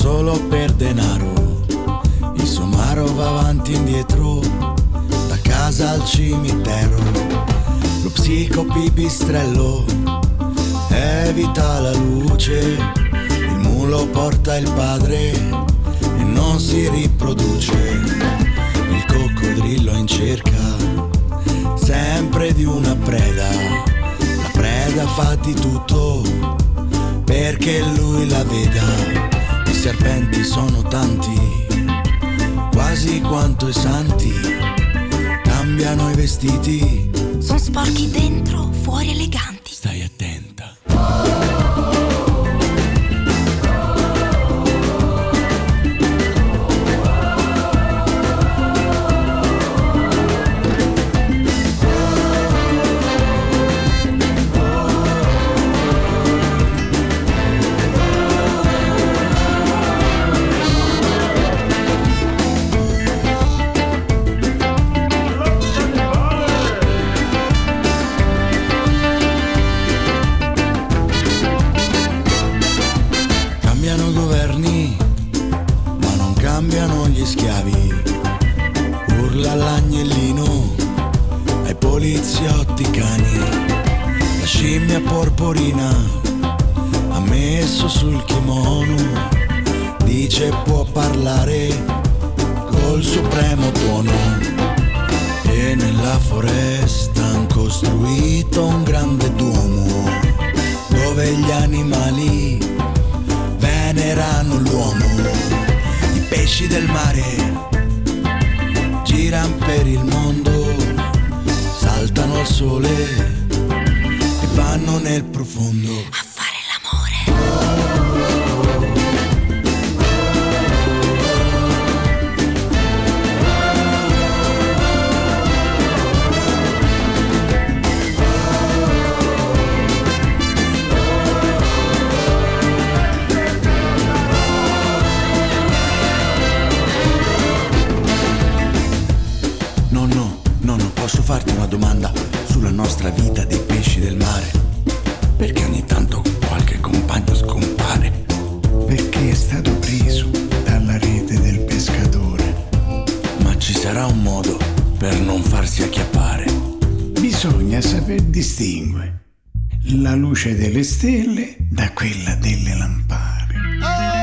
solo per denaro. Il somaro va avanti e indietro, da casa al cimitero. Lo psicopipistrello evita la luce, il mulo porta il padre e non si riproduce. Il coccodrillo in cerca sempre di una preda, la preda fa di tutto perché lui la veda. I serpenti sono tanti, quasi quanto i santi, cambiano i vestiti, son sporchi dentro, fuori eleganti. Stai attenta. Poliziotti cani, la scimmia porporina ha messo sul kimono, dice può parlare col supremo tuono. E nella foresta han costruito un grande duomo dove gli animali venerano l'uomo. I pesci del mare giran per il mondo, saltano al sole e vanno nel profondo a fare l'amore. Posso farti una domanda sulla nostra vita dei pesci del mare? Perché ogni tanto qualche compagno scompare? Perché è stato preso dalla rete del pescatore. Ma ci sarà un modo per non farsi acchiappare? Bisogna saper distinguere la luce delle stelle da quella delle lampade.